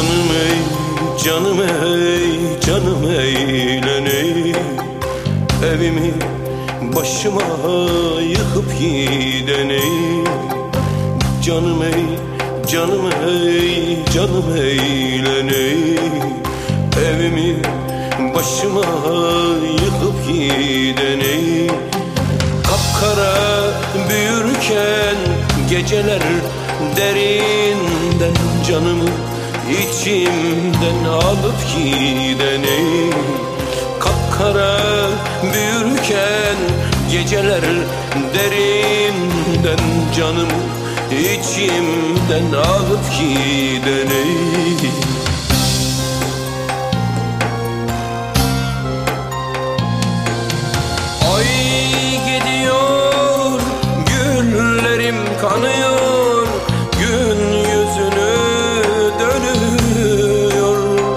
Canım ey, canım ey, canım eğleney. Evimi başıma yıkıp gideney. Canım ey, canım ey, canım eğleney. Evimi başıma yıkıp gideney. Kapkara büyürken geceler derinden canımı içimden alıp gideney. Kapkara büyürken geceler derinden canımı içimden alıp gideney. Ay gidiyor, güllerim kanıyor, gün yüzünü dönüyor.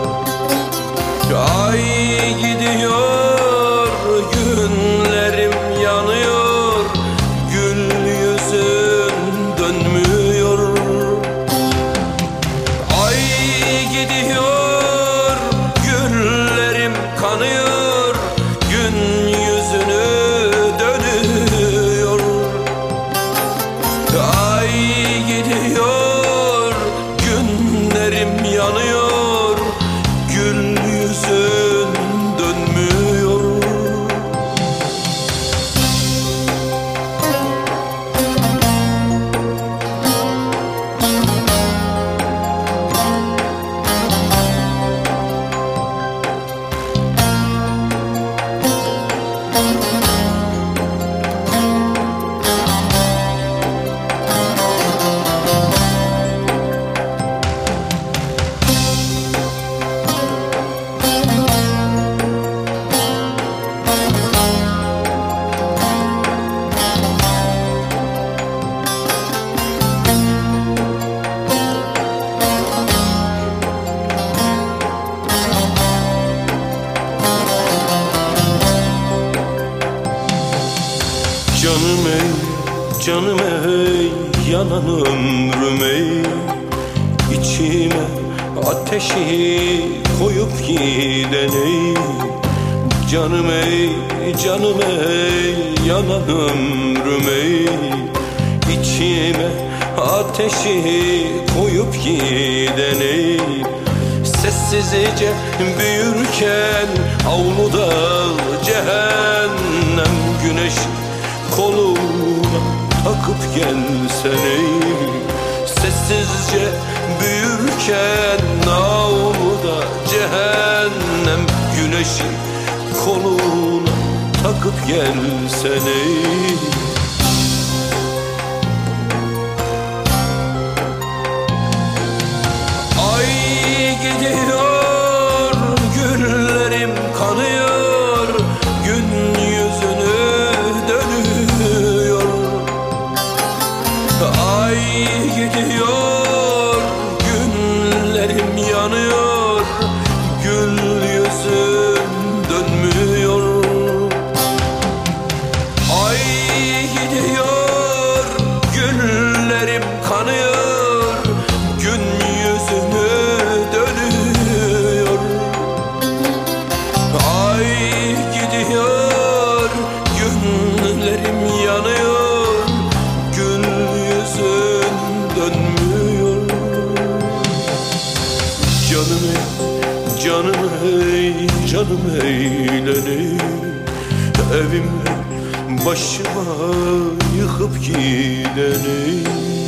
Ay gidiyor, günlerim yanıyor, gül yüzün dönmüyor. Ay gidiyor, güllerim kanıyor, gün yüzünü dönüyor. Ay gidiyor, günlerim yanıyor, gül yüzün dönmüyor. Canım ey, canım ey, yanan ömrüm ey. İçime ateşi koyup gideney. Canım ey, canım ey, yanan ömrüm ey. İçime ateşi koyup gideney. Sessizce büyürken avluda cehennem güneş koluna takıp gelsene. Sessizce büyürken avluda cehennem güneşi koluna takıp gelsene. Ay gidiyor, güllerim kanıyor, gün yüzünü dönüyor. Ay gidiyor, günlerim yanıyor, gül yüzün dönmüyor. Ay gidiyor, güllerim kanıyor, gün yüzünü dönüyor. Ay gidiyor, günlerim yanıyor, gül yüzün dönmüyor. Canım ey, canım ey, canım eğleney. Evimi başıma yıkıp gideney.